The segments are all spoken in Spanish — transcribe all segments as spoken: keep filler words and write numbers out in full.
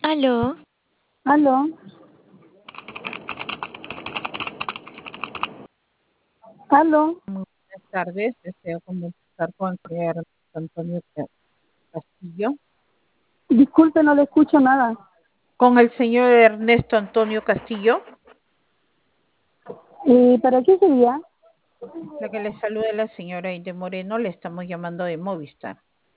Aló, Aló, aló, Buenas tardes, deseo conversar con el señor Antonio Castillo. disculpe, no le escucho nada. Con el señor Ernesto Antonio Castillo, Eh, ¿Para qué sería? la que le saluda la señora Inde Moreno, le estamos llamando de Movistar.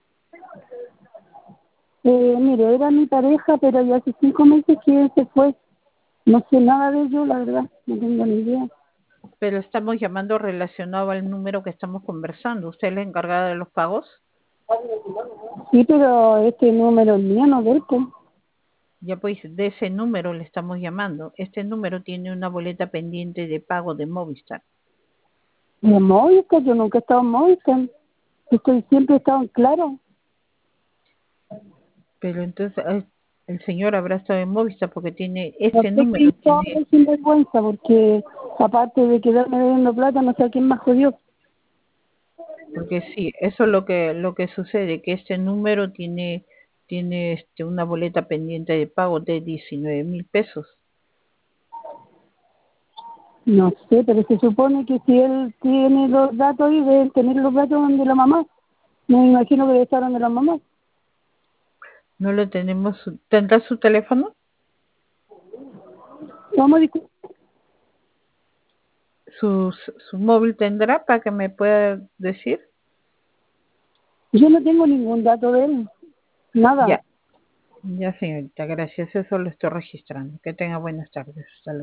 Eh, mire, era mi pareja, pero ya hace cinco meses que él se fue. No sé nada de ello, la verdad, no tengo ni idea. Pero estamos llamando relacionado al número que estamos conversando. ¿Usted es la encargada de los pagos? Sí, pero este número es mío, no de él, pues. Ya pues, de ese número le estamos llamando. Este número tiene una boleta pendiente de pago de Movistar. ¿De Movistar? Yo nunca he estado en Movistar. Estoy siempre he estado en Claro. Pero entonces eh, el señor habrá estado en Movistar porque tiene No ese sé qué número, hizo tiene. él sin vergüenza, porque aparte de quedarme debiendo plata, no sé a quién más jodió. Porque sí, eso es lo que lo que sucede, que este número tiene tiene este una boleta pendiente de pago de diecinueve mil pesos. No sé, pero se supone que si él tiene los datos ahí, deben tener los datos de la mamá. Me imagino que debe estar donde la mamá. No lo tenemos. su- ¿Tendrá su teléfono? Vamos a discutir. ¿Su, su, su móvil tendrá para que me pueda decir? Yo no tengo ningún dato de él, nada. Ya, ya señorita, gracias. Eso lo estoy registrando. Que tenga buenas tardes. Hasta luego.